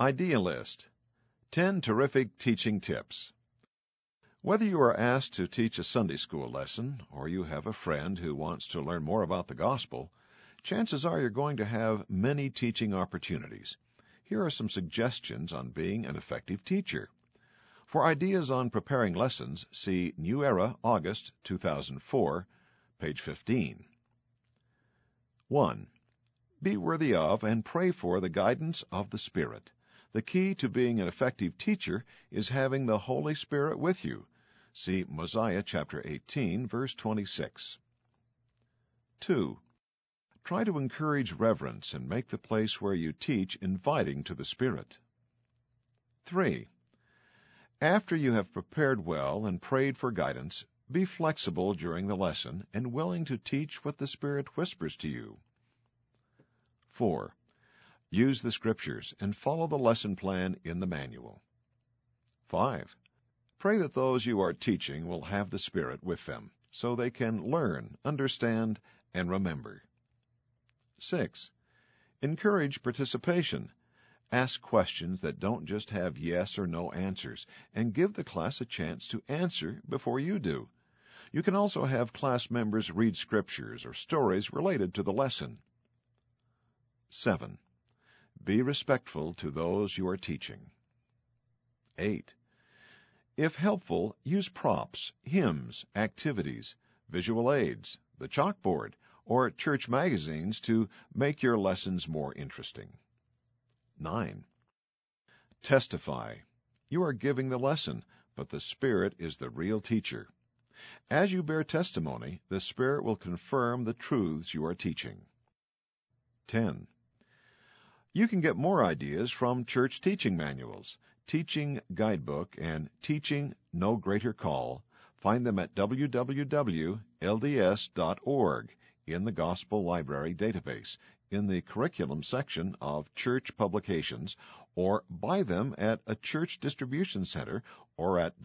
Idea List: 10 Terrific Teaching Tips. Whether you are asked to teach a Sunday school lesson or you have a friend who wants to learn more about the gospel, chances are you're going to have many teaching opportunities. Here are some suggestions on being an effective teacher. For ideas on preparing lessons, see New Era, August 2004, page 15. 1. Be worthy of and pray for the guidance of the Spirit. The key to being an effective teacher is having the Holy Spirit with you. See Mosiah chapter 18, verse 26. 2. Try to encourage reverence and make the place where you teach inviting to the Spirit. 3. After you have prepared well and prayed for guidance, be flexible during the lesson and willing to teach what the Spirit whispers to you. 4. Use the Scriptures and follow the lesson plan in the manual. 5. Pray that those you are teaching will have the Spirit with them, so they can learn, understand, and remember. 6. Encourage participation. Ask questions that don't just have yes or no answers, and give the class a chance to answer before you do. You can also have class members read scriptures or stories related to the lesson. 7. Be respectful to those you are teaching. 8. If helpful, use props, hymns, activities, visual aids, the chalkboard, or church magazines to make your lessons more interesting. 9. Testify. You are giving the lesson, but the Spirit is the real teacher. As you bear testimony, the Spirit will confirm the truths you are teaching. 10. You can get more ideas from church teaching manuals, Teaching Guidebook, and Teaching No Greater Call. Find them at www.lds.org in the Gospel Library database, in the Curriculum section of Church Publications, or buy them at a church distribution center or at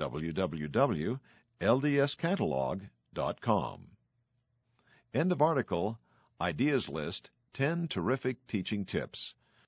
www.ldscatalog.com. End of article. Ideas List: 10 Terrific Teaching Tips.